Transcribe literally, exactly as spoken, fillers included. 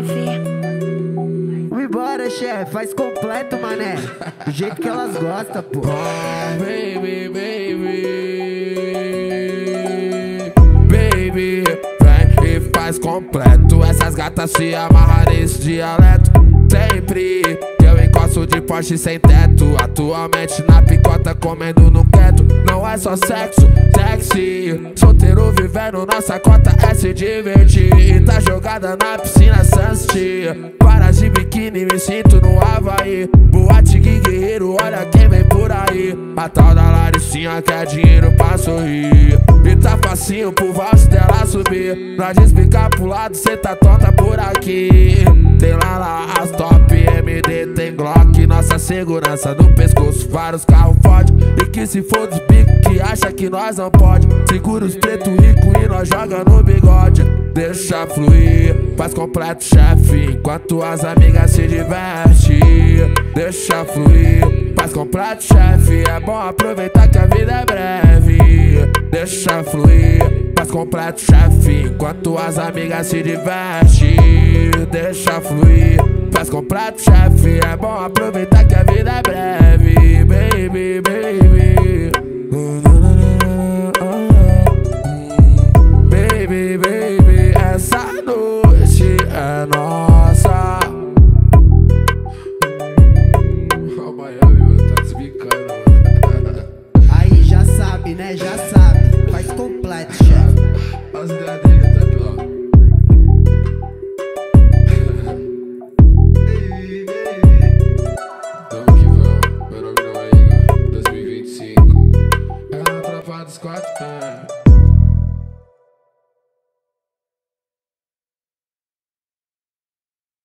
Vambora, chefe, faz completo, mané. Do jeito que elas gostam, pô. Oh, baby, baby. Baby, vem e faz completo. Essas gatas se amarram nesse dialeto. Sempre que eu encosto de Porsche sem teto. Atualmente na picota comendo no quieto. Não é só sexo, sexy. Solteiro vivendo nossa cota é se divertir. E tá jogada na piscina Sunset. Para de biquíni, me sinto no Havaí. Boate que guerreiro, olha quem vem por aí. A tal da Laricinha quer dinheiro pra sorrir. E tá facinho pro valse dela subir. Pra desbicar pro lado, cê tá tonta por aqui. Tem lá lá as top M D, tem Glock. Nossa segurança no pescoço, vários carros fode. E que se for dos bicos que acha que nós não pode. Segura os preto rico e nós joga no bigode. Deixa fluir, faz completo, chefe, enquanto as amigas se divertem. Deixa fluir, faz completo, chefe, é bom aproveitar que a vida é breve. Deixa fluir, faz completo, chefe, enquanto as amigas se divertem. Deixa fluir, faz completo, chefe, é bom aproveitar que a vida é breve. Baby, baby. Baby, baby, essa noite é nossa. O Miami, mano, tá desbicando. Aí já sabe, né? Já sabe. Faz completo, chefe. As ideias dele, tá aqui, ó. Tamo que vamos, meu nome não é Igor. dois mil e vinte e cinco. É na tropa dos quatro, é.